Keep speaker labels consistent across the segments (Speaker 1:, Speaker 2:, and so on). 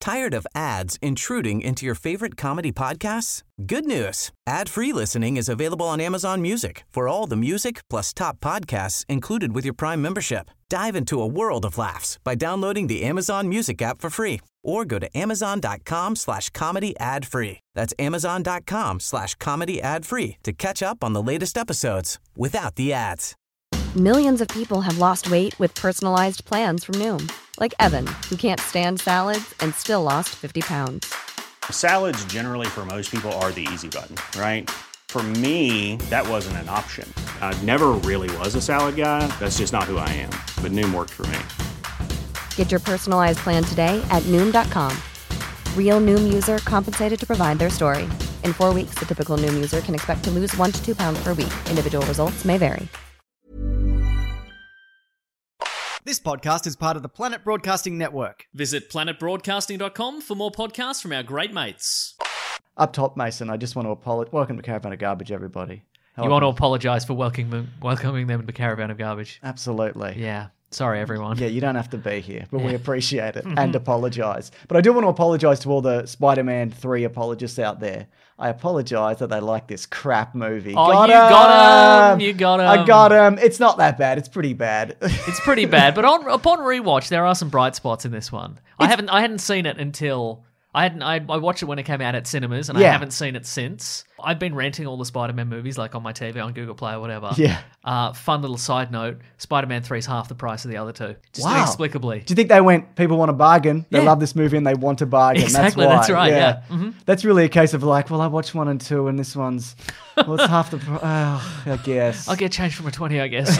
Speaker 1: Tired of ads intruding into your favorite comedy podcasts? Good news. Ad-free listening is available on Amazon Music for all the music plus top podcasts included with your Prime membership. Dive into a world of laughs by downloading the Amazon Music app for free or go to amazon.com/comedy ad-free. That's amazon.com/comedy ad-free to catch up on the latest episodes without the ads.
Speaker 2: Millions of people have lost weight with personalized plans from Noom. Like Evan, who can't stand salads and still lost 50 pounds.
Speaker 3: Salads generally for most people are the easy button, right? For me, that wasn't an option. I never really was a salad guy. That's just not who I am. But Noom worked for me.
Speaker 2: Get your personalized plan today at Noom.com. Real Noom user compensated to provide their story. In 4 weeks, the typical Noom user can expect to lose 1 to 2 pounds per week. Individual results may vary.
Speaker 4: This podcast is part of the Planet Broadcasting Network.
Speaker 5: Visit planetbroadcasting.com for more podcasts from our great mates.
Speaker 4: Up top, Mason, I just want to apologize. Welcome to Caravan of Garbage, everybody.
Speaker 6: You want to apologise for welcoming them to Caravan of Garbage?
Speaker 4: Absolutely.
Speaker 6: Yeah. Sorry, everyone.
Speaker 4: Yeah, you don't have to be here, but we appreciate it and apologise. But I do want to apologise to all the Spider-Man 3 apologists out there. I apologise that they like this crap movie.
Speaker 6: Oh, got him! You got him!
Speaker 4: I got him! It's not that bad. It's pretty bad.
Speaker 6: It's pretty bad, but upon rewatch, there are some bright spots in this one. I hadn't seen it until... I watched it when it came out at cinemas, and I haven't seen it since. I've been renting all the Spider-Man movies, like on my TV, on Google Play or whatever.
Speaker 4: Yeah.
Speaker 6: Fun little side note, Spider-Man 3 is half the price of the other two. Just
Speaker 4: Wow.
Speaker 6: inexplicably.
Speaker 4: Do you think they went, people want a bargain? They love this movie and they want a bargain.
Speaker 6: Exactly,
Speaker 4: that's
Speaker 6: that's right, yeah. Mm-hmm.
Speaker 4: That's really a case of like, well, I watched 1 and 2 and this one's, well, it's half the price. I guess.
Speaker 6: I'll get changed from a 20, I guess.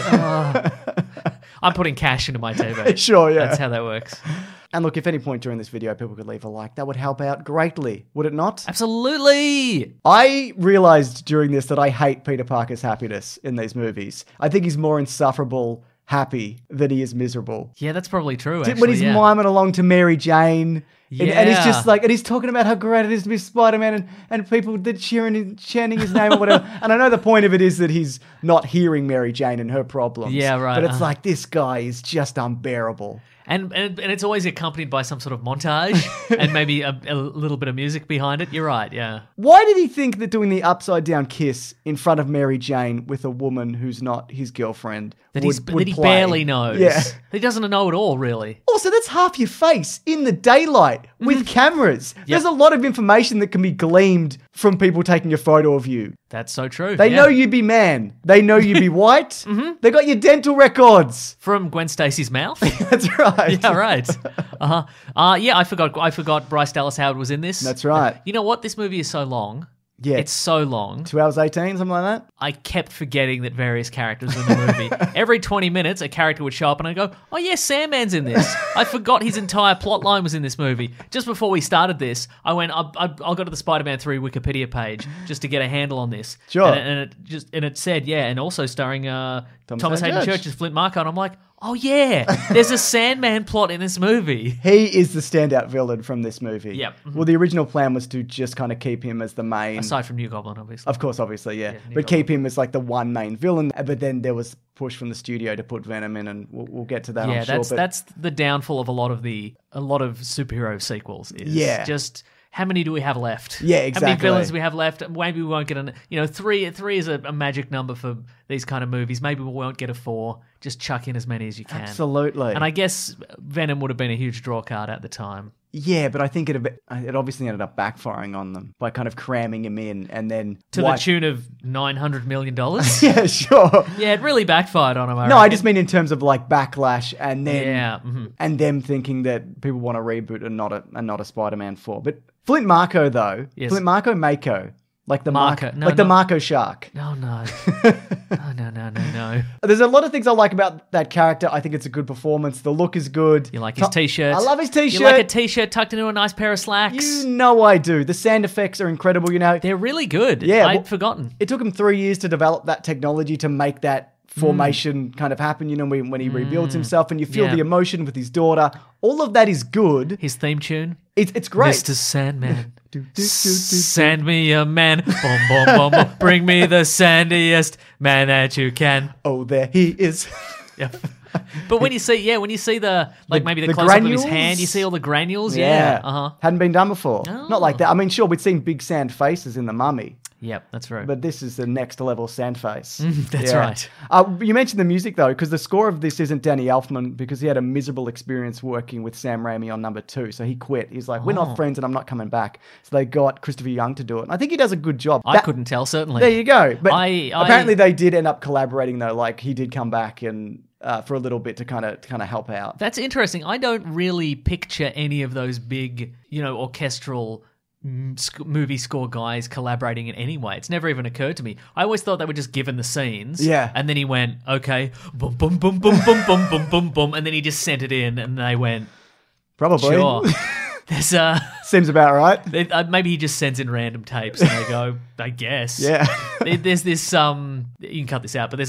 Speaker 6: I'm putting cash into my TV.
Speaker 4: Sure, yeah.
Speaker 6: That's how that works.
Speaker 4: And look, if any point during this video people could leave a like, that would help out greatly, would it not?
Speaker 6: Absolutely.
Speaker 4: I realised during this that I hate Peter Parker's happiness in these movies. I think he's more insufferable happy than he is miserable.
Speaker 6: Yeah, that's probably true, actually.
Speaker 4: When he's miming along to Mary Jane... And he's just like, and he's talking about how great it is to be Spider-Man and people that chanting his name or whatever. And I know the point of it is that he's not hearing Mary Jane and her problems.
Speaker 6: Yeah, right.
Speaker 4: But it's like, this guy is just unbearable.
Speaker 6: And it's always accompanied by some sort of montage and maybe a little bit of music behind it. You're right, yeah.
Speaker 4: Why did he think that doing the upside down kiss in front of Mary Jane with a woman who's not his girlfriend
Speaker 6: that
Speaker 4: would
Speaker 6: he
Speaker 4: play?
Speaker 6: barely knows?
Speaker 4: Yeah.
Speaker 6: He doesn't know at all, really.
Speaker 4: Also, that's half your face in the daylight with cameras. Yep. There's a lot of information that can be gleaned from people taking a photo of you.
Speaker 6: That's so true.
Speaker 4: They know you be man. They know you be white. They got your dental records.
Speaker 6: From Gwen Stacy's mouth?
Speaker 4: That's right.
Speaker 6: Yeah, right. Yeah, I forgot Bryce Dallas Howard was in this.
Speaker 4: That's right.
Speaker 6: You know what? This movie is so long.
Speaker 4: Yeah.
Speaker 6: It's so long.
Speaker 4: 2 hours 18, something like that?
Speaker 6: I kept forgetting that various characters were in the movie. Every 20 minutes, a character would show up and I'd go, oh yeah, Sandman's in this. I forgot his entire plot line was in this movie. Just before we started this, I went, I'll go to the Spider-Man 3 Wikipedia page just to get a handle on this.
Speaker 4: Sure.
Speaker 6: And it said, yeah, and also starring Thomas Hayden Church as Flint Marko. And I'm like, oh yeah, there's a Sandman plot in this movie.
Speaker 4: He is the standout villain from this movie.
Speaker 6: Yep.
Speaker 4: Well, the original plan was to just kind of keep him as the main...
Speaker 6: Aside from New Goblin, obviously.
Speaker 4: Of course, obviously, yeah. But keep him as like the one main villain. But then there was push from the studio to put Venom in, and we'll get to that, I'm sure.
Speaker 6: Yeah, that's the downfall of a lot of superhero sequels is just... How many do we have left?
Speaker 4: Yeah, exactly.
Speaker 6: How many villains do we have left? Maybe we won't get three is a magic number for these kind of movies. Maybe we won't get a 4. Just chuck in as many as you can.
Speaker 4: Absolutely.
Speaker 6: And I guess Venom would have been a huge draw card at the time.
Speaker 4: Yeah, but I think it obviously ended up backfiring on them by kind of cramming him in and then...
Speaker 6: To the tune of $900 million?
Speaker 4: Yeah, sure.
Speaker 6: Yeah, it really backfired on him.
Speaker 4: I just mean in terms of like backlash and then...
Speaker 6: Yeah.
Speaker 4: And them thinking that people want a reboot and not a Spider-Man 4. But Flint Marko, though.
Speaker 6: Yes.
Speaker 4: Flint Mako. Like the
Speaker 6: Marko.
Speaker 4: the Marko shark.
Speaker 6: No. No.
Speaker 4: There's a lot of things I like about that character. I think it's a good performance. The look is good.
Speaker 6: You like his t-shirt.
Speaker 4: I love his t-shirt.
Speaker 6: You like a t-shirt tucked into a nice pair of slacks.
Speaker 4: You know I do. The sound effects are incredible,
Speaker 6: They're really good.
Speaker 4: Yeah.
Speaker 6: I'd forgotten.
Speaker 4: It took him 3 years to develop that technology to make that formation kind of happen, when he rebuilds himself and you feel the emotion with his daughter. All of that is good.
Speaker 6: His theme tune.
Speaker 4: It's great.
Speaker 6: Mr. Sandman. Sand me a man. Boom, boom, boom, boom. Bring me the sandiest man that you can.
Speaker 4: Oh, there he is.
Speaker 6: Yeah. But when you see the maybe the close up of his hand, you see all the granules. Yeah.
Speaker 4: Hadn't been done before.
Speaker 6: Oh.
Speaker 4: Not like that. I mean, sure, we'd seen big sand faces in The Mummy.
Speaker 6: Yep, that's right.
Speaker 4: But this is the next level sand face.
Speaker 6: That's right.
Speaker 4: You mentioned the music, though, because the score of this isn't Danny Elfman because he had a miserable experience working with Sam Raimi on number 2. So he quit. He's like, we're not friends and I'm not coming back. So they got Christopher Young to do it. And I think he does a good job.
Speaker 6: I couldn't tell, certainly.
Speaker 4: There you go. But
Speaker 6: I
Speaker 4: apparently they did end up collaborating, though. Like, he did come back and for a little bit to kind of help out.
Speaker 6: That's interesting. I don't really picture any of those big, orchestral movie score guys collaborating in any way. It's never even occurred to me. I always thought they were just given the scenes.
Speaker 4: Yeah.
Speaker 6: And then he went, okay, boom, boom, boom, boom, boom, boom, boom, boom, boom. And then he just sent it in and they went,
Speaker 4: Probably.
Speaker 6: sure. There's
Speaker 4: Seems about right.
Speaker 6: maybe he just sends in random tapes and they go, I guess.
Speaker 4: Yeah.
Speaker 6: There's this you can cut this out, but there's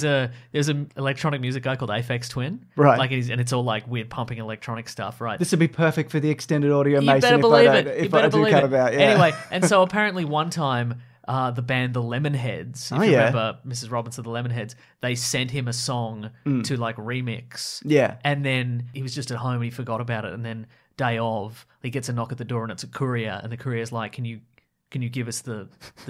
Speaker 6: an electronic music guy called Aphex Twin.
Speaker 4: Right.
Speaker 6: And it's all like weird pumping electronic stuff, right?
Speaker 4: This would be perfect for the extended audio,
Speaker 6: You
Speaker 4: Mason.
Speaker 6: better believe it.
Speaker 4: If I do cut about, yeah.
Speaker 6: Anyway, and so apparently one time the band The Lemonheads, if you remember Mrs. Robinson, The Lemonheads, they sent him a song to like remix.
Speaker 4: Yeah.
Speaker 6: And then he was just at home and he forgot about it. And then day of, he gets a knock at the door and it's a courier. And the courier's like, can you give us the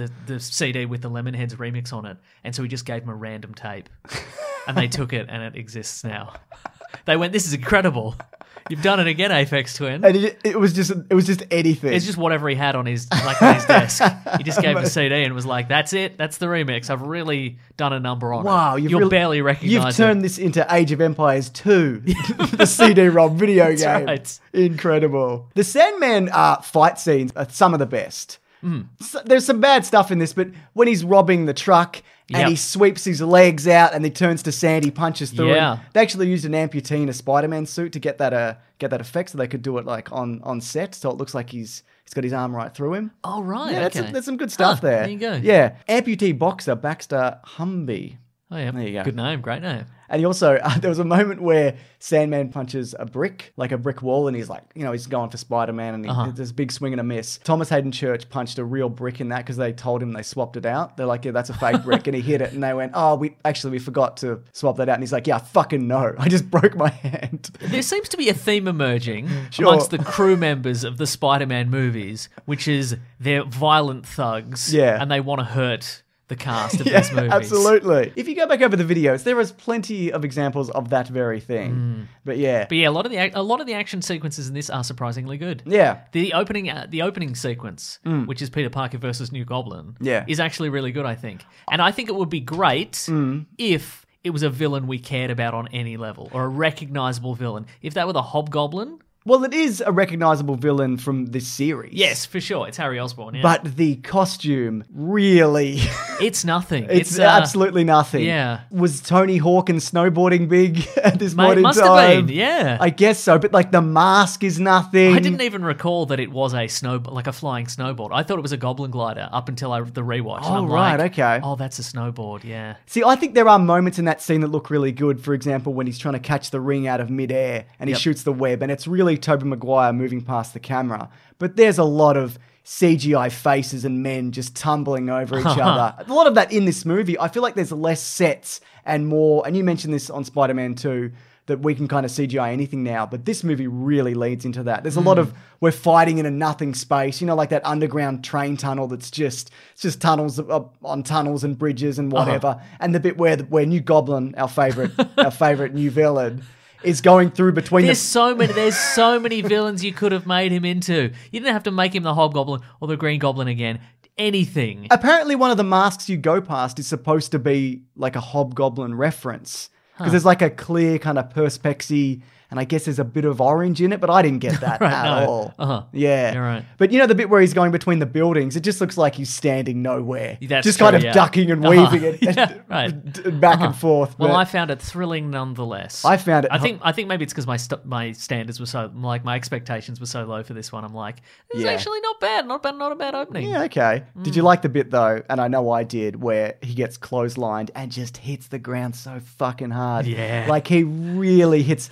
Speaker 6: CD with the Lemonheads remix on it? And so he just gave him a random tape. And they took it and it exists now. They went, this is incredible. You've done it again, Aphex Twin.
Speaker 4: And it was just anything.
Speaker 6: It's just whatever he had on his desk. He just gave him a CD and was like, that's it. That's the remix. I've really done a number on it.
Speaker 4: Wow.
Speaker 6: You'll barely recognize it.
Speaker 4: You've turned this into Age of Empires 2, the CD-ROM video
Speaker 6: That's
Speaker 4: game.
Speaker 6: right.
Speaker 4: Incredible. The Sandman fight scenes are some of the best. So, there's some bad stuff in this, but when he's robbing the truck and he sweeps his legs out and he turns to sand, he punches through it. They actually used an amputee in a Spider-Man suit to get that effect, so they could do it like on set, so it looks like he's got his arm right through him.
Speaker 6: Oh, right.
Speaker 4: Yeah,
Speaker 6: okay.
Speaker 4: there's some good stuff there.
Speaker 6: There you go.
Speaker 4: Yeah. Amputee boxer Baxter Humby.
Speaker 6: Oh, yeah.
Speaker 4: There you go.
Speaker 6: Good name. Great name.
Speaker 4: And he also, there was a moment where Sandman punches a brick, like a brick wall, and he's like, he's going for Spider-Man, and there's a big swing and a miss. Thomas Hayden Church punched a real brick in that because they told him they swapped it out. They're like, yeah, that's a fake brick, and he hit it, and they went, oh, we forgot to swap that out. And he's like, yeah, I fucking know. I just broke my hand.
Speaker 6: There seems to be a theme emerging amongst the crew members of the Spider-Man movies, which is they're violent thugs, and they want to hurt the cast of these movies.
Speaker 4: Absolutely. If you go back over the videos, there is plenty of examples of that very thing. But yeah,
Speaker 6: a lot of the action sequences in this are surprisingly good.
Speaker 4: Yeah.
Speaker 6: The opening sequence, which is Peter Parker versus New Goblin, is actually really good, I think. And I think it would be great if it was a villain we cared about on any level, or a recognizable villain. If that were the Hobgoblin.
Speaker 4: Well, it is a recognizable villain from this series.
Speaker 6: Yes, for sure. It's Harry Osborn, yeah.
Speaker 4: But the costume, really...
Speaker 6: It's nothing.
Speaker 4: It's absolutely nothing.
Speaker 6: Yeah.
Speaker 4: Was Tony Hawk and snowboarding big at this point in time?
Speaker 6: Must have been, yeah.
Speaker 4: I guess so, but like the mask is nothing.
Speaker 6: I didn't even recall that it was a flying snowboard. I thought it was a Goblin glider up until the rewatch.
Speaker 4: Oh, right, okay.
Speaker 6: Oh, that's a snowboard, yeah.
Speaker 4: See, I think there are moments in that scene that look really good. For example, when he's trying to catch the ring out of midair and he shoots the web, and it's really Tobey Maguire moving past the camera. But there's a lot of CGI faces and men just tumbling over each other. A lot of that in this movie. I feel like there's less sets and more, and you mentioned this on Spider-Man 2, that we can kind of CGI anything now, but this movie really leads into that. There's a lot of, we're fighting in a nothing space, like that underground train tunnel that's just tunnels on tunnels and bridges and whatever. And the bit where New Goblin, our favorite new villain, is going through between
Speaker 6: There's so many villains you could have made him into. You didn't have to make him the Hobgoblin or the Green Goblin again. Anything.
Speaker 4: Apparently one of the masks you go past is supposed to be like a Hobgoblin reference. Because there's like a clear kind of Perspex-y, and I guess there's a bit of orange in it, but I didn't get that at all. Yeah.
Speaker 6: You're right.
Speaker 4: But the bit where he's going between the buildings, it just looks like he's standing nowhere.
Speaker 6: That's
Speaker 4: just
Speaker 6: true,
Speaker 4: kind of ducking and weaving it back and forth.
Speaker 6: Well, I found it thrilling nonetheless.
Speaker 4: I found it...
Speaker 6: I think maybe it's because my standards were so... Like, my expectations were so low for this one. I'm like, this is actually not bad. Not a bad opening.
Speaker 4: Yeah, okay. Did you like the bit, though, and I know I did, where he gets clotheslined and just hits the ground so fucking hard?
Speaker 6: Yeah.
Speaker 4: Like, he really hits... He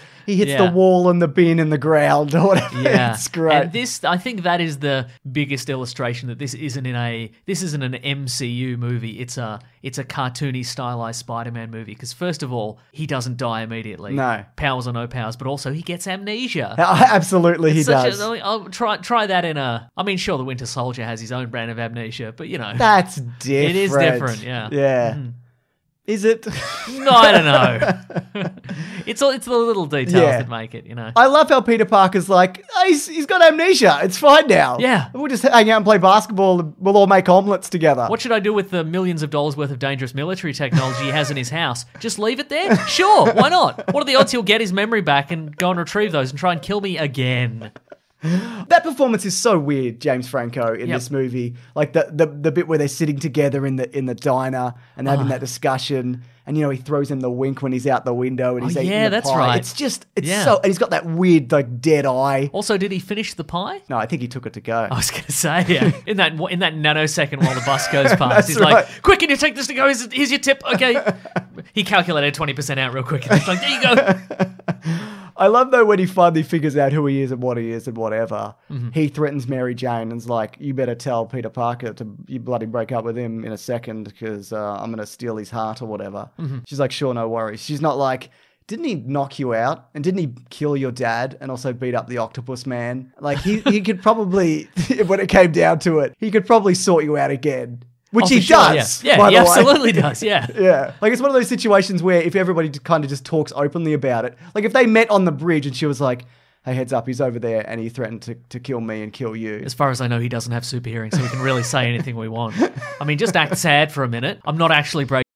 Speaker 4: hits
Speaker 6: Yeah.
Speaker 4: the wall and the bin in the ground or whatever.
Speaker 6: Yeah,
Speaker 4: It's great.
Speaker 6: And I think that is the biggest illustration that this isn't an MCU movie. It's a cartoony, stylized Spider-Man movie. Because first of all, he doesn't die immediately.
Speaker 4: No.
Speaker 6: Powers or no powers, but also he gets amnesia.
Speaker 4: Absolutely, he does.
Speaker 6: I'll try that in a. I mean, sure, the Winter Soldier has his own brand of amnesia, but you know,
Speaker 4: That's different.
Speaker 6: It is different, yeah.
Speaker 4: Yeah. Is it?
Speaker 6: no, I don't know. it's the little details
Speaker 4: Yeah.
Speaker 6: that make it, you know.
Speaker 4: I love how Peter Parker's like, oh, he's got amnesia. It's fine now.
Speaker 6: Yeah.
Speaker 4: We'll just hang out and play basketball. We'll all make omelets together.
Speaker 6: What should I do with the millions of dollars worth of dangerous military technology he has in his house? Just leave it there? Sure, why not? What are the odds he'll get his memory back and go and retrieve those and try and kill me again?
Speaker 4: That performance is so weird, James Franco, in
Speaker 6: Yep.
Speaker 4: this movie. Like the bit where they're sitting together in the diner and having that discussion, and he throws him the wink when he's out the window and he's eating the
Speaker 6: that's
Speaker 4: pie.
Speaker 6: right.
Speaker 4: It's
Speaker 6: Yeah.
Speaker 4: so, and he's got that weird like dead eye.
Speaker 6: Also, did he finish the pie?
Speaker 4: No, I think he took it to go.
Speaker 6: I was going to say, yeah. In that nanosecond while the bus goes past,
Speaker 4: That's
Speaker 6: he's
Speaker 4: right.
Speaker 6: like, quick, can you take this to go? Here's your tip. Okay. He calculated 20% out real quick. And he's like, there you go.
Speaker 4: I love though when he finally figures out who he is and what he is and whatever.
Speaker 6: Mm-hmm.
Speaker 4: He threatens Mary Jane and's like, "You better tell Peter Parker to you bloody break up with him in a second because I'm gonna steal his heart or whatever."
Speaker 6: Mm-hmm.
Speaker 4: She's like, "Sure, no worries." She's not like, "Didn't he knock you out and didn't he kill your dad and also beat up the Octopus Man?" Like he could probably, when it came down to it, he could probably sort you out again. Which
Speaker 6: Oh,
Speaker 4: he
Speaker 6: for sure,
Speaker 4: does.
Speaker 6: Yeah,
Speaker 4: by
Speaker 6: he
Speaker 4: the way.
Speaker 6: absolutely does. Yeah.
Speaker 4: Yeah. Like, it's one of those situations where if everybody kind of just talks openly about it, like if they met on the bridge and she was like, "Hey, heads up, he's over there and he threatened to kill me and kill you."
Speaker 6: As far as I know, he doesn't have super hearing, so we can really say anything we want. I mean, just act sad for a minute. I'm not actually breaking.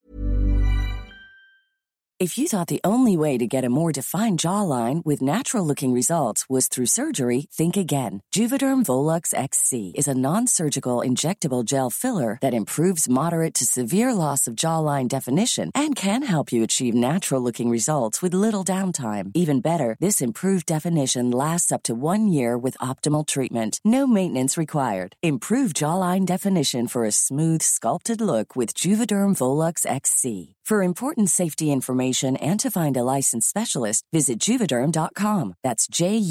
Speaker 7: If you thought the only way to get a more defined jawline with natural-looking results was through surgery, think again. Juvederm Volux XC is a non-surgical injectable gel filler that improves moderate to severe loss of jawline definition and can help you achieve natural-looking results with little downtime. Even better, this improved definition lasts up to 1 year with optimal treatment. No maintenance required. Improve jawline definition for a smooth, sculpted look with Juvederm Volux XC. For important safety information and to find a licensed specialist, visit Juvederm.com. That's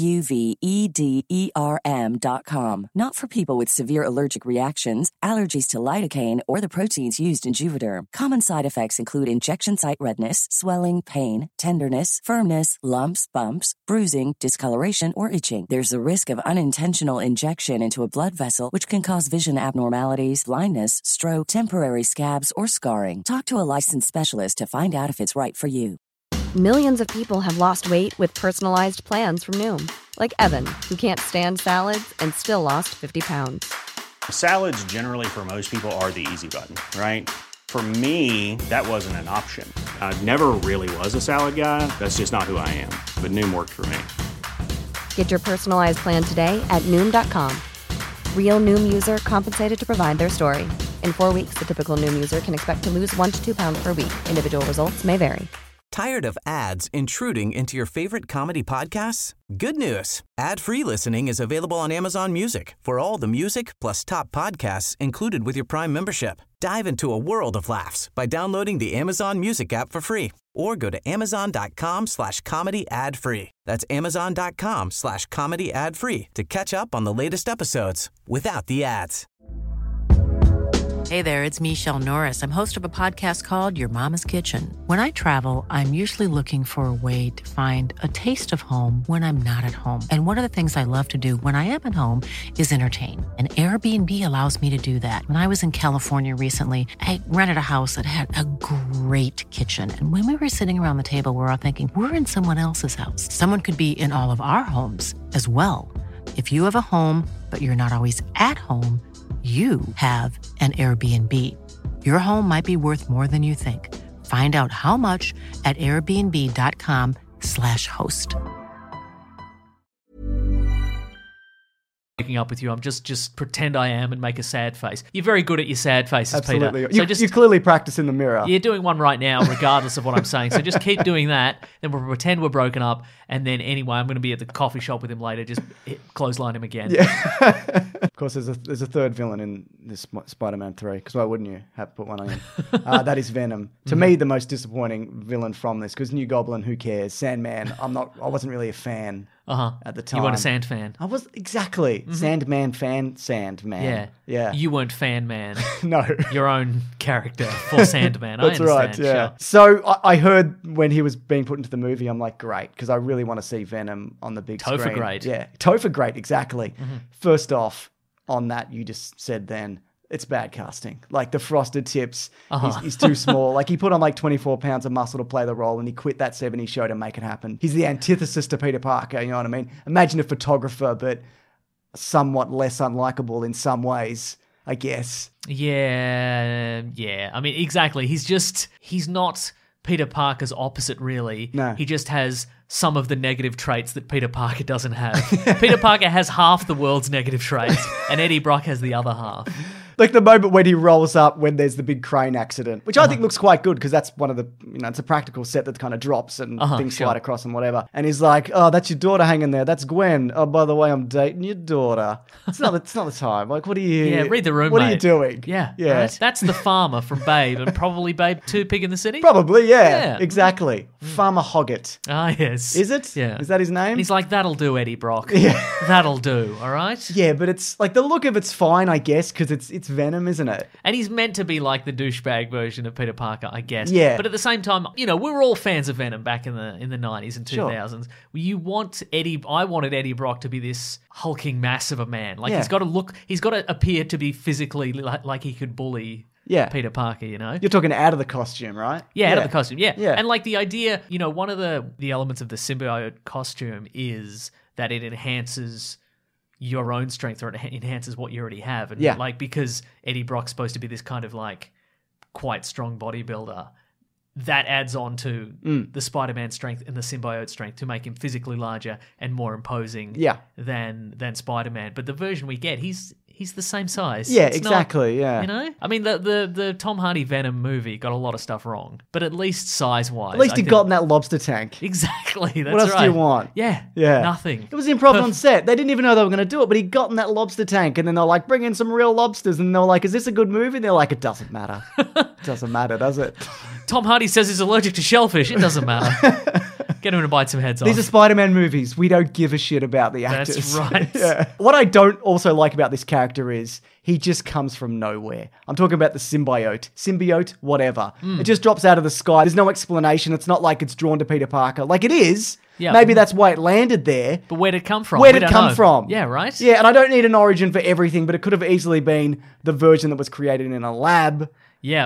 Speaker 7: JUVEDERM.com. Not for people with severe allergic reactions, allergies to lidocaine, or the proteins used in Juvederm. Common side effects include injection site redness, swelling, pain, tenderness, firmness, lumps, bumps, bruising, discoloration, or itching. There's a risk of unintentional injection into a blood vessel, which can cause vision abnormalities, blindness, stroke, temporary scabs, or scarring. Talk to a licensed specialist to find out if it's right for you.
Speaker 2: Millions of people have lost weight with personalized plans from Noom. Like Evan, who can't stand salads and still lost 50 pounds.
Speaker 3: Salads generally for most people are the easy button, right? For me, that wasn't an option. I never really was a salad guy. That's just not who I am. But Noom worked for me.
Speaker 2: Get your personalized plan today at Noom.com. Real Noom user compensated to provide their story. In 4 weeks, the typical Noom user can expect to lose 1 to 2 pounds per week. Individual results may vary.
Speaker 1: Tired of ads intruding into your favorite comedy podcasts? Good news. Ad-free listening is available on Amazon Music for all the music plus top podcasts included with your Prime membership. Dive into a world of laughs by downloading the Amazon Music app for free or go to amazon.com/comedy ad-free. That's amazon.com/comedy ad-free to catch up on the latest episodes without the ads.
Speaker 8: Hey there, it's Michelle Norris. I'm host of a podcast called Your Mama's Kitchen. When I travel, I'm usually looking for a way to find a taste of home when I'm not at home. And one of the things I love to do when I am at home is entertain. And Airbnb allows me to do that. When I was in California recently, I rented a house that had a great kitchen. And when we were sitting around the table, we were all thinking, we're in someone else's house. Someone could be in all of our homes as well. If you have a home, but you're not always at home, you have an Airbnb. Your home might be worth more than you think. Find out how much at airbnb.com/host.
Speaker 6: Waking up with you, I'm just pretend I am and make a sad face. You're very good at your sad faces,
Speaker 4: Absolutely.
Speaker 6: Peter. So
Speaker 4: You clearly practice in the mirror.
Speaker 6: you're doing one right now, regardless of what I'm saying. So just keep doing that. Then we'll pretend we're broken up. And then anyway, I'm going to be at the coffee shop with him later. Just clothesline him again.
Speaker 4: Yeah. Of course, there's a third villain in this Spider-Man 3, because why wouldn't you have put one on him? That is Venom. To me, the most disappointing villain from this, because New Goblin, who cares? Sandman, I wasn't really a fan at the time.
Speaker 6: You weren't a Sand fan.
Speaker 4: I was, exactly. Sandman fan, Sandman.
Speaker 6: Yeah.
Speaker 4: Yeah.
Speaker 6: You weren't Fan Man.
Speaker 4: No.
Speaker 6: Your own character for Sandman.
Speaker 4: That's
Speaker 6: I understand.
Speaker 4: right, yeah.
Speaker 6: Sure.
Speaker 4: So I heard when he was being put into the movie, I'm like, great, because I really want to see Venom on the big screen.
Speaker 6: Topher great.
Speaker 4: Yeah, Topher great, exactly. First off, on that you just said then, it's bad casting. Like the frosted tips, he's too small. Like he put on like 24 pounds of muscle to play the role and he quit that 70s show to make it happen. He's the antithesis to Peter Parker, you know what I mean? Imagine a photographer, but somewhat less unlikable in some ways, I guess.
Speaker 6: Yeah. I mean, exactly. He's not Peter Parker's opposite, really.
Speaker 4: No.
Speaker 6: He just has some of the negative traits that Peter Parker doesn't have. Peter Parker has half the world's negative traits, and Eddie Brock has the other half.
Speaker 4: Like the moment when he rolls up when there's the big crane accident, which I think looks quite good because that's one of the, it's a practical set that kind of drops and things slide across and whatever. And he's like, oh, that's your daughter hanging there. That's Gwen. Oh, by the way, I'm dating your daughter. It's not the time. Like, what are you...
Speaker 6: Yeah, read the room,
Speaker 4: What
Speaker 6: mate.
Speaker 4: are you doing?
Speaker 6: Yeah.
Speaker 4: Yeah.
Speaker 6: Right? That's the farmer from Babe, and probably Babe 2 Pig in the City?
Speaker 4: Probably, yeah.
Speaker 6: Yeah.
Speaker 4: Exactly. Farmer Hoggett.
Speaker 6: Ah, yes.
Speaker 4: Is it?
Speaker 6: Yeah.
Speaker 4: Is that his name?
Speaker 6: And he's like, that'll do, Eddie Brock. Yeah. That'll do, all right?
Speaker 4: Yeah, but it's like the look of it's fine, I guess, because it's Venom, isn't it?
Speaker 6: And he's meant to be like the douchebag version of Peter Parker, I guess.
Speaker 4: Yeah.
Speaker 6: But at the same time, we were all fans of Venom back in the 90s and 2000s.
Speaker 4: Sure.
Speaker 6: I wanted Eddie Brock to be this hulking mass of a man. Like
Speaker 4: Yeah.
Speaker 6: he's got to appear to be physically like he could bully Peter Parker,
Speaker 4: You're talking out of the costume, right?
Speaker 6: Yeah, out of the costume, yeah.
Speaker 4: Yeah.
Speaker 6: And like the idea, one of the elements of the symbiote costume is that it enhances your own strength, or it enhances what you already have. And like, because Eddie Brock's supposed to be this kind of like quite strong bodybuilder, that adds on to the Spider-Man strength and the symbiote strength to make him physically larger and more imposing than Spider-Man. But the version we get, he's the same size.
Speaker 4: Yeah,
Speaker 6: It's
Speaker 4: exactly,
Speaker 6: not,
Speaker 4: yeah.
Speaker 6: I mean, the Tom Hardy Venom movie got a lot of stuff wrong, but at least size-wise.
Speaker 4: At least
Speaker 6: I
Speaker 4: he
Speaker 6: think-
Speaker 4: got in that lobster tank.
Speaker 6: Exactly, that's
Speaker 4: What else
Speaker 6: right.
Speaker 4: do you want?
Speaker 6: Yeah,
Speaker 4: Yeah.
Speaker 6: nothing.
Speaker 4: It was improv on set. They didn't even know they were going to do it, but he got in that lobster tank, and then they're like, bring in some real lobsters, and they're like, is this a good movie? And they're like, it doesn't matter. It doesn't matter, does it?
Speaker 6: Tom Hardy says he's allergic to shellfish. It doesn't matter. Get him to bite some heads off.
Speaker 4: These are Spider-Man movies. We don't give a shit about the actors.
Speaker 6: That's right.
Speaker 4: Yeah. What I don't also like about this character is he just comes from nowhere. I'm talking about the symbiote, whatever. It just drops out of the sky. There's no explanation. It's not like it's drawn to Peter Parker. Like it is.
Speaker 6: Yeah.
Speaker 4: Maybe that's why it landed there.
Speaker 6: But where did it come from?
Speaker 4: Where
Speaker 6: We
Speaker 4: did it
Speaker 6: don't
Speaker 4: come
Speaker 6: know.
Speaker 4: from?
Speaker 6: Yeah, right?
Speaker 4: Yeah, and I don't need an origin for everything, but it could have easily been the version that was created in a lab.
Speaker 6: Yeah,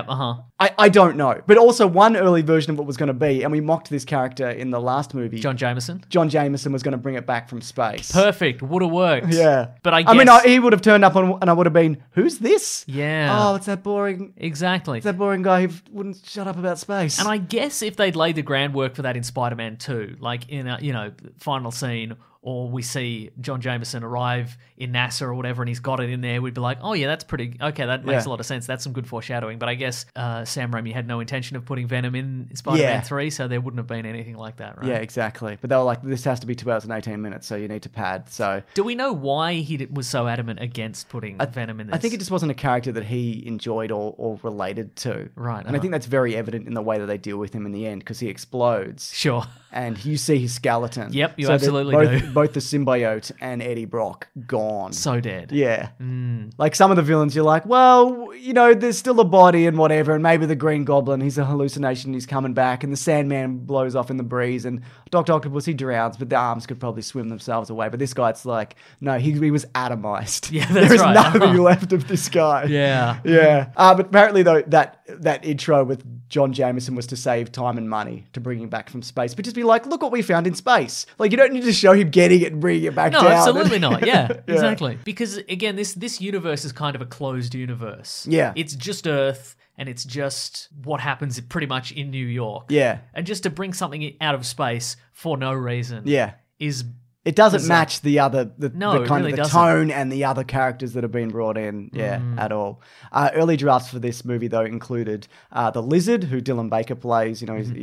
Speaker 4: I don't know. But also one early version of what was going to be, and we mocked this character in the last movie.
Speaker 6: John Jameson.
Speaker 4: John Jameson was going to bring it back from space.
Speaker 6: Perfect. Would have worked.
Speaker 4: Yeah.
Speaker 6: But I guess...
Speaker 4: mean, he would have turned up and I would have been, who's this?
Speaker 6: Yeah.
Speaker 4: Oh, it's that boring
Speaker 6: Exactly.
Speaker 4: guy who wouldn't shut up about space.
Speaker 6: And I guess if they'd laid the groundwork for that in Spider-Man 2, like in a, final scene, or we see John Jameson arrive in NASA or whatever and he's got it in there, we'd be like, oh yeah, that's pretty, okay, that makes a lot of sense. That's some good foreshadowing. But I guess Sam Raimi had no intention of putting Venom in Spider-Man 3, so there wouldn't have been anything like that, right?
Speaker 4: Yeah, exactly. But they were like, this has to be 2 hours and 18 minutes, so you need to pad. So
Speaker 6: Do we know why he was so adamant against putting Venom in this?
Speaker 4: I think it just wasn't a character that he enjoyed or related to.
Speaker 6: Right,
Speaker 4: And I think that's very evident in the way that they deal with him in the end, because he explodes.
Speaker 6: Sure.
Speaker 4: And you see his skeleton.
Speaker 6: Yep, you
Speaker 4: So that
Speaker 6: absolutely do.
Speaker 4: Both the symbiote and Eddie Brock gone.
Speaker 6: So dead.
Speaker 4: Yeah. Like some of the villains, you're like, well, there's still a body and whatever, and maybe the Green Goblin, he's a hallucination, he's coming back, and the Sandman blows off in the breeze, and Dr. Octopus, he drowns, but the arms could probably swim themselves away. But this guy, it's like, no, he was atomized.
Speaker 6: Yeah, that's
Speaker 4: There is
Speaker 6: right.
Speaker 4: nothing left of this guy.
Speaker 6: Yeah.
Speaker 4: Yeah. But apparently, though, that intro with John Jameson was to save time and money to bring him back from space. But just be like, look what we found in space. Like, you don't need to show him getting it and bringing it back
Speaker 6: No,
Speaker 4: down.
Speaker 6: absolutely not. Yeah, exactly. Because again, this universe is kind of a closed universe.
Speaker 4: Yeah.
Speaker 6: It's just Earth, and it's just what happens pretty much in New York.
Speaker 4: Yeah.
Speaker 6: And just to bring something out of space for no reason.
Speaker 4: Yeah.
Speaker 6: Is
Speaker 4: It doesn't
Speaker 6: bizarre.
Speaker 4: match the other, the
Speaker 6: it
Speaker 4: kind
Speaker 6: really
Speaker 4: of the
Speaker 6: doesn't.
Speaker 4: tone and the other characters that have been brought in, at all. Early drafts for this movie, though, included the Lizard, who Dylan Baker plays.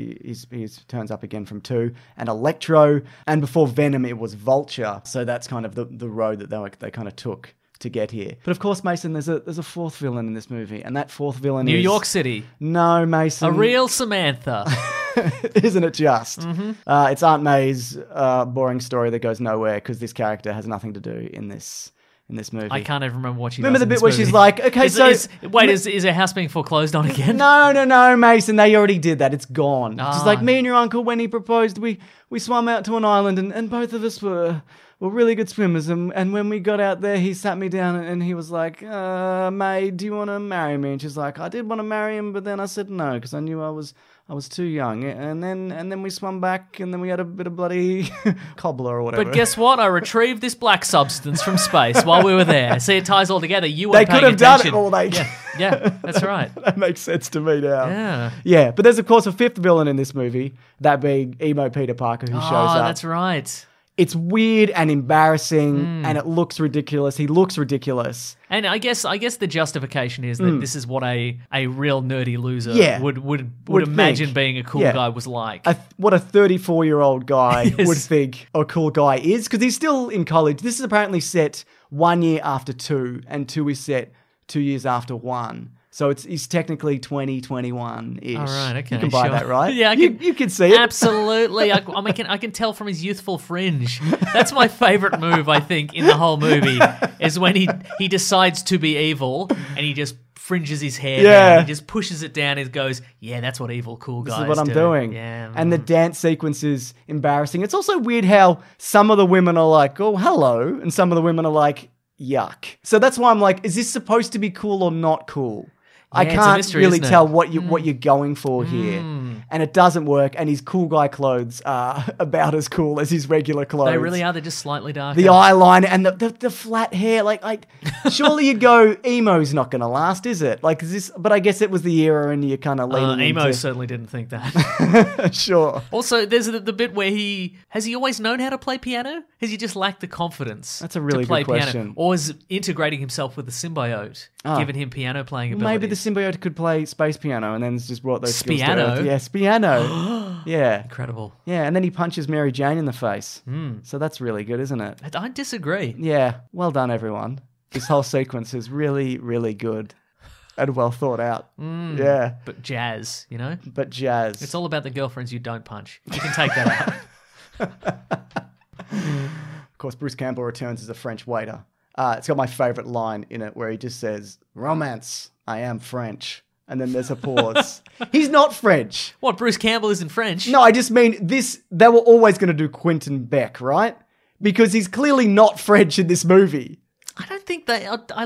Speaker 4: He turns up again from 2, and Electro. And before Venom, it was Vulture. So that's kind of the road that they kind of took to get here. But of course, Mason, there's a fourth villain in this movie, and that fourth villain
Speaker 6: New
Speaker 4: is...
Speaker 6: York City.
Speaker 4: No, Mason.
Speaker 6: A real Samantha.
Speaker 4: Isn't it just? Mm-hmm. It's Aunt May's boring story that goes nowhere because this character has nothing to do in this movie.
Speaker 6: I can't even remember what she
Speaker 4: Remember
Speaker 6: does
Speaker 4: the
Speaker 6: in
Speaker 4: bit where
Speaker 6: this
Speaker 4: she's
Speaker 6: movie.
Speaker 4: like, okay,
Speaker 6: is her house being foreclosed on again?
Speaker 4: No, Mason, they already did that. It's gone.
Speaker 6: Ah.
Speaker 4: She's like, me and your uncle, when he proposed, we swam out to an island and both of us were really good swimmers. And when we got out there, he sat me down and he was like, May, do you want to marry me? And she's like, I did want to marry him, but then I said no because I knew I was too young. And then we swam back and then we had a bit of bloody cobbler or whatever.
Speaker 6: But guess what? I retrieved this black substance from space while we were there. See, it ties all together. You
Speaker 4: They
Speaker 6: weren't
Speaker 4: could
Speaker 6: paying
Speaker 4: have done
Speaker 6: attention.
Speaker 4: it all.
Speaker 6: Yeah, that's right.
Speaker 4: That makes sense to me now.
Speaker 6: Yeah.
Speaker 4: Yeah, but there's, of course, a fifth villain in this movie, that being emo Peter Parker, who shows up.
Speaker 6: That's right.
Speaker 4: It's weird and embarrassing, and it looks ridiculous. He looks ridiculous.
Speaker 6: And I guess the justification is that this is what a real nerdy loser would imagine
Speaker 4: think.
Speaker 6: being a cool
Speaker 4: Yeah.
Speaker 6: guy was like.
Speaker 4: What a 34-year-old guy
Speaker 6: Yes.
Speaker 4: would think a cool guy is, because he's still in college. This is apparently set 1 year after 2, and 2 is set 2 years after 1. So he's technically 2021-ish.
Speaker 6: All right, okay,
Speaker 4: You can buy
Speaker 6: sure.
Speaker 4: that, right?
Speaker 6: Yeah,
Speaker 4: you can see it.
Speaker 6: Absolutely. I can tell from his youthful fringe. That's my favorite move, I think, in the whole movie, is when he decides to be evil and he just fringes his hair down. He just pushes it down and goes, yeah, that's what evil cool guys do.
Speaker 4: This is what I'm doing.
Speaker 6: Yeah.
Speaker 4: And the dance sequence is embarrassing. It's also weird how some of the women are like, oh, hello, and some of the women are like, yuck. So that's why I'm like, is this supposed to be cool or not cool? I
Speaker 6: it's a
Speaker 4: can't
Speaker 6: mystery,
Speaker 4: really
Speaker 6: isn't it?
Speaker 4: tell what you're going for here. And it doesn't work, and his cool guy clothes are about as cool as his regular clothes.
Speaker 6: They really are. They're just slightly darker.
Speaker 4: The eyeliner and the flat hair, surely you'd go, emo's not going to last, is it? Like, is this? But I guess it was the era, and you're kind of leaning
Speaker 6: Emo
Speaker 4: into...
Speaker 6: certainly didn't think that.
Speaker 4: Sure.
Speaker 6: Also, there's the bit where has he always known how to play piano? Has he just lacked the confidence
Speaker 4: That's a really
Speaker 6: to play
Speaker 4: good question.
Speaker 6: piano? Or is integrating himself with the symbiote, giving him piano playing abilities?
Speaker 4: Maybe the symbiote could play space piano and then it's just brought those skills to
Speaker 6: Spiano?
Speaker 4: Earth. Yeah, Spiano. Yeah.
Speaker 6: Incredible.
Speaker 4: Yeah, and then he punches Mary Jane in the face. So that's really good, isn't it?
Speaker 6: I disagree.
Speaker 4: Yeah, well done, everyone. This whole sequence is really, really good and well thought out. Yeah,
Speaker 6: But jazz, you know?
Speaker 4: but jazz.
Speaker 6: It's all about the girlfriends you don't punch. You can take that out.
Speaker 4: Of course, Bruce Campbell returns as a French waiter. It's got my favourite line in it where he just says, "Romance, I am French." And then there's a pause. He's not French.
Speaker 6: What, Bruce Campbell isn't French?
Speaker 4: No, I just mean they were always going to do Quentin Beck, right? Because he's clearly not French in this movie.
Speaker 6: I don't think they...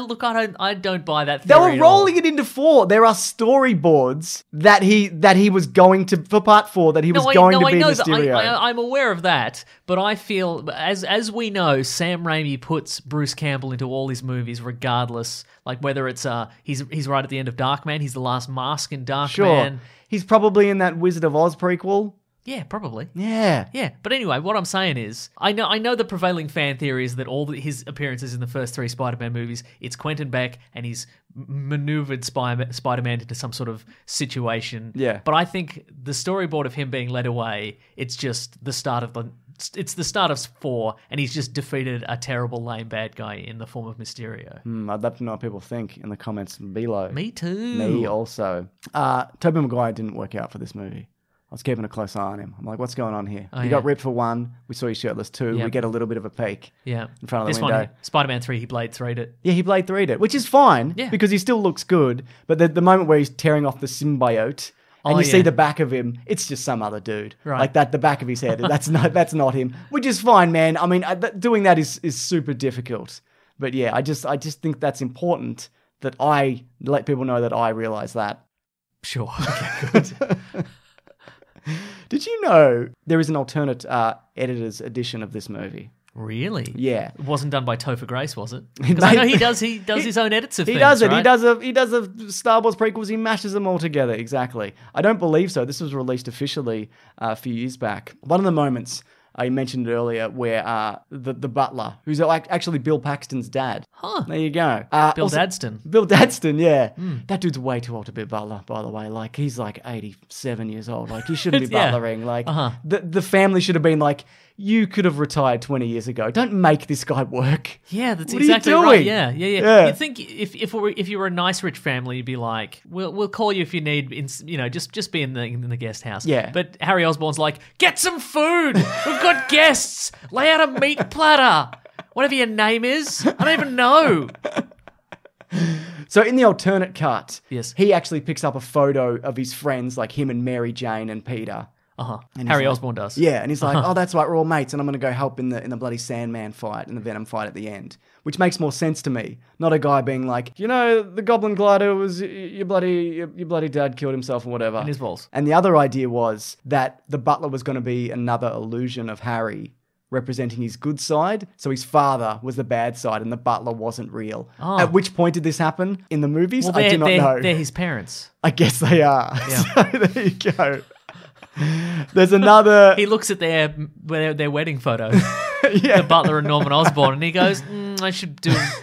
Speaker 6: I don't buy that
Speaker 4: They
Speaker 6: theory
Speaker 4: were
Speaker 6: at all.
Speaker 4: rolling it into 4. There are storyboards that he was going to, for part 4, that he was going to be Mysterio.
Speaker 6: I'm aware of that, but I feel, as we know, Sam Raimi puts Bruce Campbell into all his movies regardless, like whether it's, he's right at the end of Darkman, he's the last mask in Darkman.
Speaker 4: Sure. He's probably in that Wizard of Oz prequel.
Speaker 6: Yeah, probably.
Speaker 4: Yeah.
Speaker 6: Yeah, but anyway, what I'm saying is, I know the prevailing fan theory is that all his appearances in the first 3 Spider-Man movies, it's Quentin Beck and he's maneuvered Spider-Man into some sort of situation.
Speaker 4: Yeah.
Speaker 6: But I think the storyboard of him being led away, it's just the start of it's the start of 4, and he's just defeated a terrible, lame bad guy in the form of Mysterio.
Speaker 4: I'd love to know what people think in the comments below.
Speaker 6: Me too.
Speaker 4: Me also. Tobey Maguire didn't work out for this movie. I was keeping a close eye on him. I'm like, what's going on here? You got ripped for 1. We saw you shirtless 2.
Speaker 6: Yep.
Speaker 4: We get a little bit of a peek
Speaker 6: Yeah.
Speaker 4: in front of
Speaker 6: This
Speaker 4: the window.
Speaker 6: one, Spider-Man 3, he Blade 3'd it.
Speaker 4: Yeah, he Blade 3'd it, which is fine
Speaker 6: Yeah.
Speaker 4: because he still looks good. But the moment where he's tearing off the symbiote and
Speaker 6: Oh,
Speaker 4: you see
Speaker 6: yeah.
Speaker 4: the back of him, it's just some other dude.
Speaker 6: Right.
Speaker 4: Like that, the back of his head. that's not him, which is fine, man. I mean, doing that is super difficult. But yeah, I just think that's important that I let people know that I realize that.
Speaker 6: Sure. Okay, good.
Speaker 4: Did you know there is an alternate editor's edition of this movie?
Speaker 6: Really?
Speaker 4: Yeah.
Speaker 6: It wasn't done by Topher Grace, was it? Because I know he does his own edits of
Speaker 4: He
Speaker 6: things,
Speaker 4: does it.
Speaker 6: right?
Speaker 4: He does a Star Wars prequels. He mashes them all together. Exactly. I don't believe so. This was released officially a few years back. One of the moments I mentioned it earlier where the butler, who's actually Bill Paxton's dad.
Speaker 6: Huh.
Speaker 4: There you go.
Speaker 6: Bill Dadston.
Speaker 4: Bill Dadston, yeah. That dude's way too old to be a butler, by the way. Like, he's like 87 years old. Like, he shouldn't be
Speaker 6: Yeah.
Speaker 4: butlering. Like,
Speaker 6: Uh-huh.
Speaker 4: the family should have been like, you could have retired 20 years ago. Don't make this guy work.
Speaker 6: Yeah, that's
Speaker 4: What are you
Speaker 6: exactly
Speaker 4: doing?
Speaker 6: right. Yeah.
Speaker 4: Yeah.
Speaker 6: You'd think if you were a nice rich family, you'd be like, we'll call you if you need, just be in the guest house.
Speaker 4: Yeah.
Speaker 6: But Harry Osborn's like, get some food. We've got guests. Lay out a meat platter. Whatever your name is, I don't even know.
Speaker 4: So in the alternate cut,
Speaker 6: Yes.
Speaker 4: he actually picks up a photo of his friends, like him and Mary Jane and Peter.
Speaker 6: Uh-huh.
Speaker 4: And
Speaker 6: Harry
Speaker 4: he's like-
Speaker 6: Osborn does.
Speaker 4: Yeah, and he's like, oh, that's right, we're all mates, and I'm going to go help in the bloody Sandman fight, in the Venom fight at the end. Which makes more sense to me. Not a guy being like, the Goblin Glider was, your bloody dad killed himself or whatever.
Speaker 6: In his balls.
Speaker 4: And the other idea was that the butler was going to be another illusion of Harry, representing his good side. So his father was the bad side and the butler wasn't real.
Speaker 6: Oh.
Speaker 4: At which point did this happen? In the movies?
Speaker 6: Well,
Speaker 4: I do not know.
Speaker 6: They're his parents.
Speaker 4: I guess they are.
Speaker 6: Yeah.
Speaker 4: So there you go. There's another...
Speaker 6: He looks at their wedding photo,
Speaker 4: yeah.
Speaker 6: the butler and Norman Osborn, and he goes, I should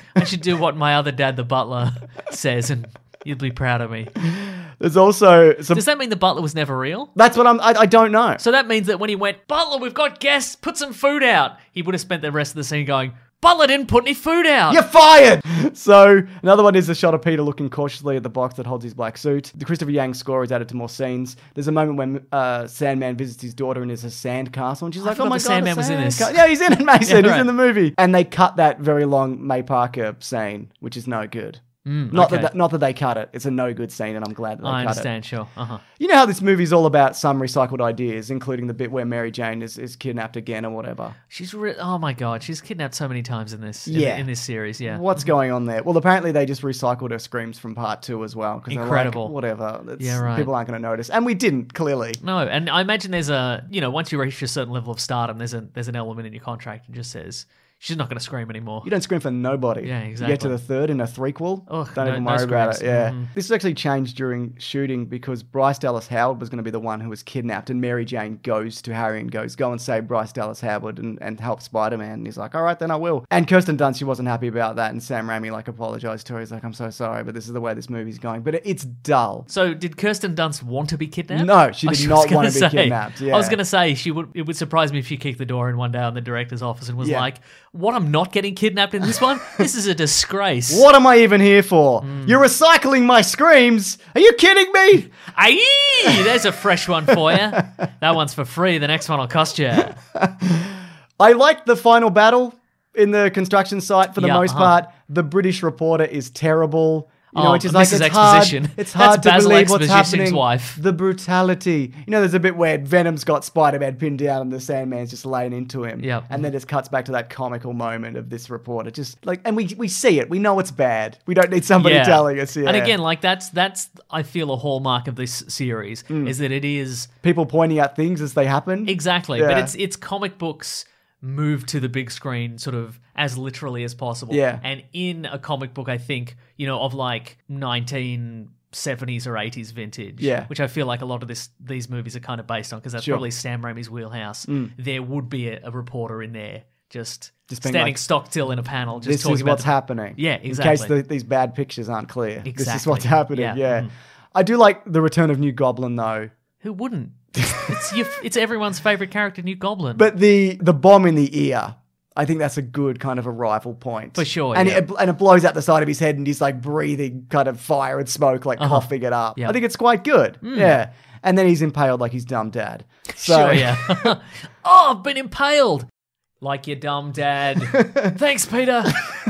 Speaker 6: do what my other dad, the butler, says, and you'll be proud of me.
Speaker 4: There's also some...
Speaker 6: Does that mean the butler was never real?
Speaker 4: That's what I don't know.
Speaker 6: So that means that when he went, Butler, we've got guests, put some food out, he would have spent the rest of the scene going, Butler didn't put any food out.
Speaker 4: You're fired! So, another one is a shot of Peter looking cautiously at the box that holds his black suit. The Christopher Yang score is added to more scenes. There's a moment when Sandman visits his daughter and there's a sand castle, and she's like, oh
Speaker 6: forgot
Speaker 4: my
Speaker 6: the
Speaker 4: God,
Speaker 6: Sandman
Speaker 4: a
Speaker 6: was in
Speaker 4: sand
Speaker 6: this.
Speaker 4: Yeah, he's in it, Mason.
Speaker 6: Yeah, right.
Speaker 4: He's in the movie. And they cut that very long May Parker scene, which is no good. Not
Speaker 6: okay.
Speaker 4: that they cut it. It's a no good scene, and I'm glad that they
Speaker 6: I
Speaker 4: cut
Speaker 6: understand, sure. Uh-huh.
Speaker 4: it. You know how this movie's all about some recycled ideas, including the bit where Mary Jane is kidnapped again or whatever.
Speaker 6: Oh my God, she's kidnapped so many times in this
Speaker 4: Yeah.
Speaker 6: in this series, yeah.
Speaker 4: What's going on there? Well, apparently they just recycled her screams from part 2 as well. 'Cause they're
Speaker 6: Incredible.
Speaker 4: Like, whatever.
Speaker 6: Yeah, right.
Speaker 4: People aren't going to notice. And we didn't, clearly.
Speaker 6: No, and I imagine there's once you reach a certain level of stardom, there's an element in your contract that just says she's not going to scream anymore.
Speaker 4: You don't scream for nobody.
Speaker 6: Yeah,
Speaker 4: You
Speaker 6: exactly.
Speaker 4: get to the third in a threequel,
Speaker 6: Ugh,
Speaker 4: don't
Speaker 6: no-
Speaker 4: even
Speaker 6: no
Speaker 4: worry about it.
Speaker 6: screams.
Speaker 4: Yeah.
Speaker 6: Mhm.
Speaker 4: This was actually changed during shooting because Bryce Dallas Howard was going to be the one who was kidnapped, and Mary Jane goes to Harry and goes, go and save Bryce Dallas Howard and help Spider-Man. And he's like, all right, then I will. And Kirsten Dunst, she wasn't happy about that, and Sam Raimi apologized to her. He's like, I'm so sorry, but this is the way this movie's going. But it's dull.
Speaker 6: So did Kirsten Dunst want to be kidnapped?
Speaker 4: No, she
Speaker 6: Oh,
Speaker 4: did
Speaker 6: was
Speaker 4: not want
Speaker 6: gonna
Speaker 4: to be
Speaker 6: say-
Speaker 4: kidnapped. Yeah.
Speaker 6: I was going to say it would surprise me if she kicked the door in one day in the director's office and was
Speaker 4: Yeah.
Speaker 6: like, "What? I'm not getting kidnapped in this one. This is a disgrace."
Speaker 4: What am I even here for?
Speaker 6: Hmm.
Speaker 4: You're recycling my screams. Are you kidding me?
Speaker 6: Aye, there's a fresh one for you. That one's for free. The next one will cost you.
Speaker 4: I like the final battle in the construction site for the
Speaker 6: Yeah,
Speaker 4: most part. The British reporter is terrible. You know,
Speaker 6: Oh,
Speaker 4: which is like,
Speaker 6: Mrs.
Speaker 4: it's hard,
Speaker 6: Exposition.
Speaker 4: it's hard
Speaker 6: That's
Speaker 4: to
Speaker 6: Basil
Speaker 4: believe what's
Speaker 6: Exposition's
Speaker 4: happening.
Speaker 6: wife.
Speaker 4: The brutality. You know, there's a bit where Venom's got Spider-Man pinned down and the Sandman's just laying into him.
Speaker 6: Yep.
Speaker 4: And then it cuts back to that comical moment of this reporter. Just like, and we see it. We know it's bad. We don't need somebody
Speaker 6: Yeah.
Speaker 4: telling us. Yeah.
Speaker 6: And again, like that's I feel a hallmark of this series is that it is
Speaker 4: people pointing out things as they happen.
Speaker 6: exactly,
Speaker 4: Yeah.
Speaker 6: but it's comic books moved to the big screen sort of as literally as possible.
Speaker 4: Yeah.
Speaker 6: And in a comic book, I think, of like 1970s or 80s vintage,
Speaker 4: Yeah.
Speaker 6: which I feel like a lot of these movies are kind of based on because that's
Speaker 4: Sure.
Speaker 6: probably Sam Raimi's wheelhouse. There would be a reporter in there just
Speaker 4: being
Speaker 6: standing
Speaker 4: like,
Speaker 6: stock still in a panel, just
Speaker 4: This
Speaker 6: talking
Speaker 4: is
Speaker 6: about
Speaker 4: what's happening.
Speaker 6: Yeah,
Speaker 4: In case
Speaker 6: exactly.
Speaker 4: these bad pictures aren't clear. This is
Speaker 6: Exactly.
Speaker 4: what's happening.
Speaker 6: Yeah.
Speaker 4: Yeah. I do like the return of New Goblin though.
Speaker 6: Who wouldn't? It's everyone's favorite character, New Goblin.
Speaker 4: But the bomb in the ear, I think that's a good kind of arrival point.
Speaker 6: For sure,
Speaker 4: And,
Speaker 6: yeah.
Speaker 4: it blows out the side of his head and he's like breathing kind of fire and smoke, like coughing it up.
Speaker 6: Yeah.
Speaker 4: I think it's quite good. Yeah. And then he's impaled like his dumb dad. So,
Speaker 6: Sure, yeah. Oh, I've been impaled. Like your dumb dad. Thanks, Peter.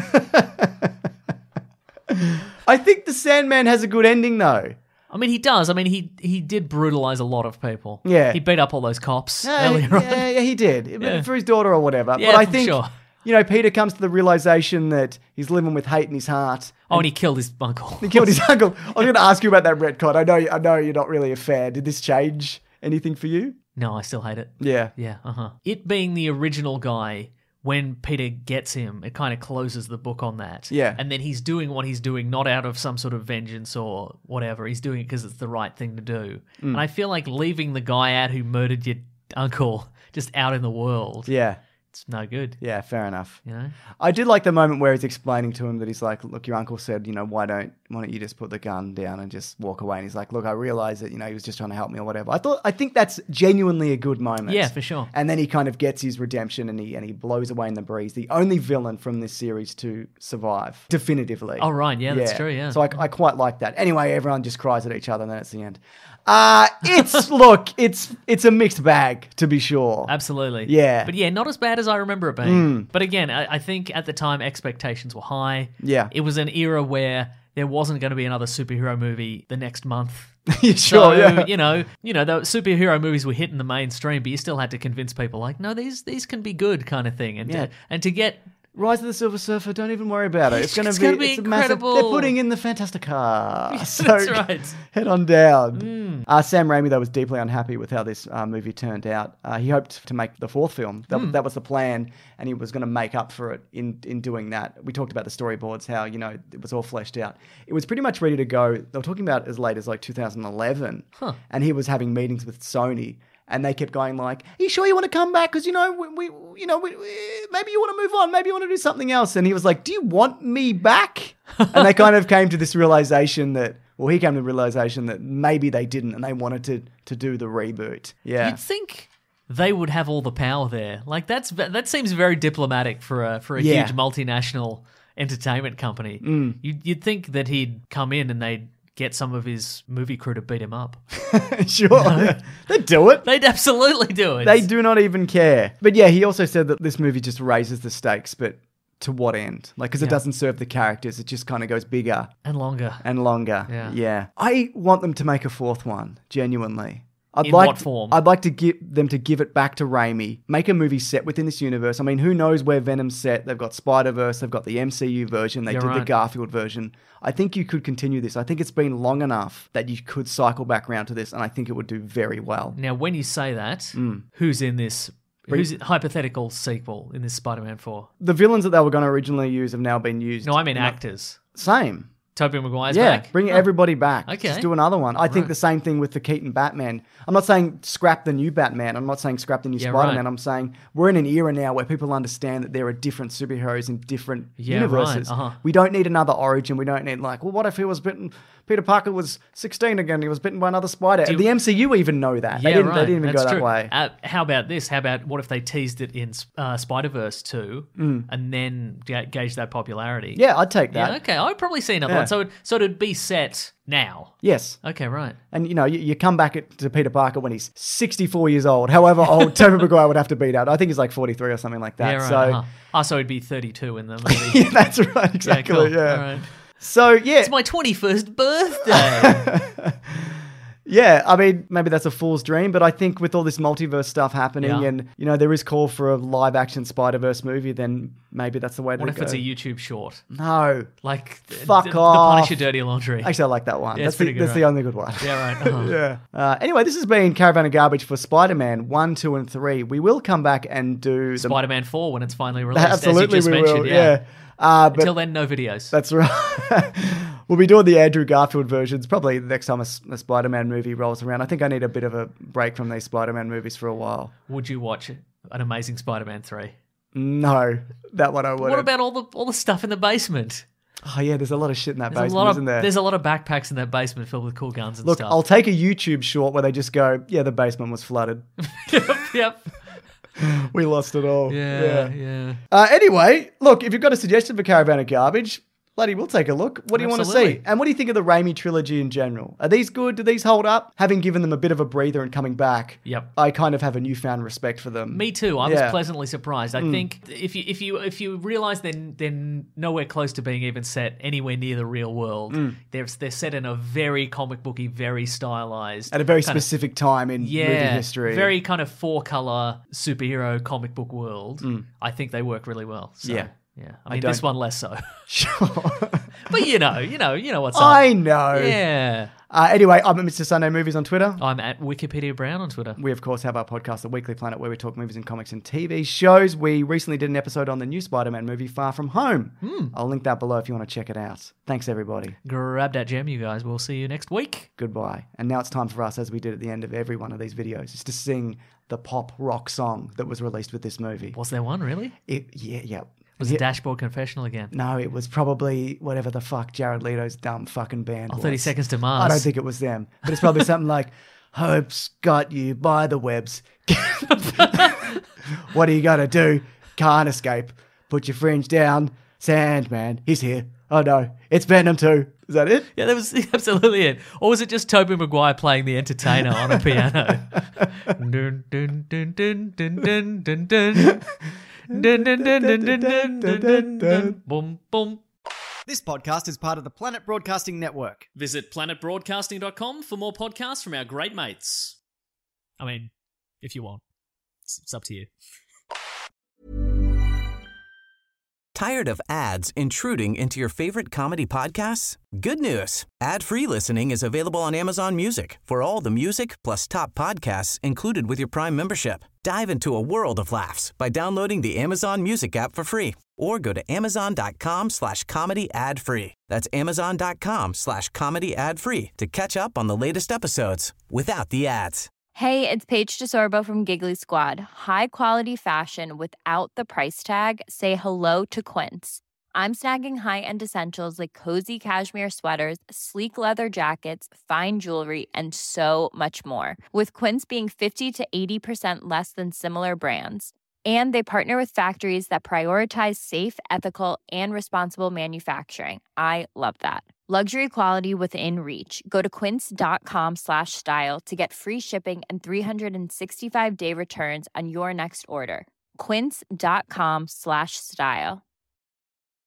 Speaker 4: I think the Sandman has a good ending though.
Speaker 6: I mean, he does. I mean, he did brutalize a lot of people.
Speaker 4: Yeah.
Speaker 6: He beat up all those cops
Speaker 4: Yeah,
Speaker 6: earlier on.
Speaker 4: yeah, he did.
Speaker 6: Yeah.
Speaker 4: For his daughter or whatever.
Speaker 6: Yeah,
Speaker 4: but I
Speaker 6: for
Speaker 4: think,
Speaker 6: sure.
Speaker 4: Peter comes to the realization that he's living with hate in his heart.
Speaker 6: Oh, and he killed his uncle.
Speaker 4: He killed his uncle. I was going to ask you about that retcon. I know you're not really a fan. Did this change anything for you?
Speaker 6: No, I still hate it.
Speaker 4: Yeah.
Speaker 6: Yeah, It being the original guy, when Peter gets him, it kind of closes the book on that.
Speaker 4: Yeah.
Speaker 6: And then he's doing what he's doing, not out of some sort of vengeance or whatever. He's doing it because it's the right thing to do. And I feel like leaving the guy out who murdered your uncle just out in the world,
Speaker 4: Yeah.
Speaker 6: it's no good.
Speaker 4: Yeah, fair enough.
Speaker 6: You know?
Speaker 4: I did like the moment where he's explaining to him that he's like, look, your uncle said, why don't don't you just put the gun down and just walk away? And he's like, look, I realize that, he was just trying to help me or whatever. I think that's genuinely a good moment.
Speaker 6: Yeah, for sure.
Speaker 4: And then he kind of gets his redemption and he blows away in the breeze. The only villain from this series to survive definitively.
Speaker 6: Oh, right. Yeah, that's true. Yeah.
Speaker 4: So I quite like that. Anyway, everyone just cries at each other and then it's the end. It's a mixed bag, to be sure.
Speaker 6: Absolutely.
Speaker 4: Yeah.
Speaker 6: But yeah, not as bad as I remember it being. But again, I think at the time expectations were high.
Speaker 4: Yeah.
Speaker 6: It was an era where there wasn't going to be another superhero movie the next month.
Speaker 4: Sure,
Speaker 6: so,
Speaker 4: yeah.
Speaker 6: the superhero movies were hitting the mainstream, but you still had to convince people like, no, these can be good, kind of thing. And to get
Speaker 4: Rise of the Silver Surfer, don't even worry about it. It's going to be
Speaker 6: incredible.
Speaker 4: They're putting in the Fantastica. So
Speaker 6: That's right.
Speaker 4: Head on down. Sam Raimi, though, was deeply unhappy with how this movie turned out. He hoped to make the fourth film. That was the plan, and he was going to make up for it in doing that. We talked about the storyboards, how, it was all fleshed out. It was pretty much ready to go. They were talking about it as late as like 2011, and he was having meetings with Sony. And they kept going like, are you sure you want to come back? Because, we maybe you want to move on. Maybe you want to do something else. And he was like, do you want me back? And they kind of came to this realization that, he came to the realization that maybe they didn't and they wanted to do the reboot. Yeah.
Speaker 6: You'd think they would have all the power there. Like that seems very diplomatic for a huge multinational entertainment company. You'd think that he'd come in and they'd get some of his movie crew to beat him up.
Speaker 4: Sure. Yeah. They'd do it.
Speaker 6: They'd absolutely do it.
Speaker 4: They do not even care. But yeah, he also said that this movie just raises the stakes, but to what end? Like, because it doesn't serve the characters. It just kind of goes bigger.
Speaker 6: And longer.
Speaker 4: Yeah. I want them to make a fourth one, genuinely.
Speaker 6: What form?
Speaker 4: I'd like to give it back to Raimi. Make a movie set within this universe. I mean, who knows where Venom's set? They've got Spider-Verse. They've got the MCU version. They did the Garfield version. I think you could continue this. I think it's been long enough that you could cycle back around to this, and I think it would do very well.
Speaker 6: Now, when you say that, who's in this? Who's hypothetical sequel in this Spider-Man 4?
Speaker 4: The villains that they were going to originally use have now been used.
Speaker 6: No, I mean actors.
Speaker 4: Same.
Speaker 6: Tobey Maguire's back?
Speaker 4: Bring everybody back.
Speaker 6: Okay.
Speaker 4: Just do another one. I think the same thing with the Keaton Batman. I'm not saying scrap the new Batman. I'm not saying scrap the new Spider-Man.
Speaker 6: Right.
Speaker 4: I'm saying we're in an era now where people understand that there are different superheroes in different universes.
Speaker 6: Right.
Speaker 4: We don't need another origin. We don't need what if he was bitten... Peter Parker was 16 again. He was bitten by another spider. The MCU even know that. They didn't even go that way.
Speaker 6: How about this? How about what if they teased it in Spider-Verse 2 and then gauge that popularity?
Speaker 4: Yeah, I'd take that.
Speaker 6: Yeah, okay. I'd probably see another one. So it'd be set now.
Speaker 4: Yes.
Speaker 6: Okay, right.
Speaker 4: And, you come back to Peter Parker when he's 64 years old. However old Tobey Maguire would have to be that. I think he's like 43 or something like that.
Speaker 6: Yeah, right. So he'd be 32 in the movie.
Speaker 4: Yeah, that's right. Exactly.
Speaker 6: Cool.
Speaker 4: Yeah.
Speaker 6: All right.
Speaker 4: So, yeah.
Speaker 6: It's my 21st birthday.
Speaker 4: Yeah, I mean, maybe that's a fool's dream, but I think with all this multiverse stuff happening and, there is call for a live-action Spider-Verse movie, then maybe that's the way to go.
Speaker 6: What if it's a YouTube short?
Speaker 4: No.
Speaker 6: Like,
Speaker 4: fuck off.
Speaker 6: The Punisher Dirty Laundry.
Speaker 4: Actually, I like that one.
Speaker 6: Yeah,
Speaker 4: that's the only good one.
Speaker 6: Yeah, right.
Speaker 4: Yeah. Anyway, this has been Caravan of Garbage for Spider-Man 1, 2, and 3. We will come back and do
Speaker 6: Spider-Man 4 when it's finally released.
Speaker 4: Absolutely,
Speaker 6: as you just mentioned.
Speaker 4: Yeah.
Speaker 6: Until then, no videos.
Speaker 4: That's right. We'll be doing the Andrew Garfield versions probably the next time a Spider-Man movie rolls around. I think I need a bit of a break from these Spider-Man movies for a while.
Speaker 6: Would you watch An Amazing Spider-Man 3?
Speaker 4: No, that one I wouldn't.
Speaker 6: What about all the stuff in the basement?
Speaker 4: Oh, yeah, there's a lot of shit in that basement, isn't there?
Speaker 6: There's a lot of backpacks in that basement filled with cool guns and
Speaker 4: stuff.
Speaker 6: Look,
Speaker 4: I'll take a YouTube short where they just go, yeah, the basement was flooded.
Speaker 6: Yep.
Speaker 4: We lost it all.
Speaker 6: Yeah.
Speaker 4: Anyway, look, if you've got a suggestion for Caravan of Garbage, bloody, we'll take a look. What do you want to see? And what do you think of the Raimi trilogy in general? Are these good? Do these hold up? Having given them a bit of a breather and coming back, I kind of have a newfound respect for them.
Speaker 6: Me too. I was pleasantly surprised. I think if you realize they're nowhere close to being even set anywhere near the real world, they're set in a very comic booky, very stylized,
Speaker 4: at a very specific time in movie history,
Speaker 6: very kind of 4-color superhero comic book world. I think they work really well. So. Yeah, I mean, this one less so.
Speaker 4: Sure.
Speaker 6: But you know what's up.
Speaker 4: I know.
Speaker 6: Yeah.
Speaker 4: Anyway, I'm at Mr. Sunday Movies on Twitter.
Speaker 6: I'm at Wikipedia Brown on Twitter.
Speaker 4: We, of course, have our podcast, The Weekly Planet, where we talk movies and comics and TV shows. We recently did an episode on the new Spider-Man movie, Far From Home. I'll link that below if you want to check it out. Thanks, everybody.
Speaker 6: Grab that gem, you guys. We'll see you next week.
Speaker 4: Goodbye. And now it's time for us, as we did at the end of every one of these videos, is to sing the pop rock song that was released with this movie.
Speaker 6: Was there one, really?
Speaker 4: Yeah.
Speaker 6: Was it Dashboard Confessional again?
Speaker 4: No, it was probably whatever the fuck Jared Leto's dumb fucking band was.
Speaker 6: 30 Seconds to Mars.
Speaker 4: I don't think it was them. But it's probably something like, Hope's got you by the webs. What are you going to do? Can't escape. Put your fringe down. Sandman, he's here. Oh no, it's Venom too. Is that it?
Speaker 6: Yeah, that was absolutely it. Or was it just Tobey Maguire playing the entertainer on a piano? Dun, dun, dun, dun, dun, dun, dun, dun. Dun, dun, dun, dun, dun, dun, dun, dun, dun. Boom, boom.
Speaker 9: This podcast is part of the Planet Broadcasting Network.
Speaker 5: Visit planetbroadcasting.com for more podcasts from our great mates.
Speaker 6: I mean, if you want. It's up to you.
Speaker 1: Tired of ads intruding into your favorite comedy podcasts? Good news. Ad-free listening is available on Amazon Music for all the music plus top podcasts included with your Prime membership. Dive into a world of laughs by downloading the Amazon Music app for free or go to amazon.com/comedy ad-free. That's amazon.com/comedy ad-free to catch up on the latest episodes without the ads.
Speaker 10: Hey, it's Paige DeSorbo from Giggly Squad. High quality fashion without the price tag. Say hello to Quince. I'm snagging high-end essentials like cozy cashmere sweaters, sleek leather jackets, fine jewelry, and so much more. With Quince being 50 to 80% less than similar brands. And they partner with factories that prioritize safe, ethical, and responsible manufacturing. I love that. Luxury quality within reach. Go to quince.com/style to get free shipping and 365-day returns on your next order. Quince.com/style.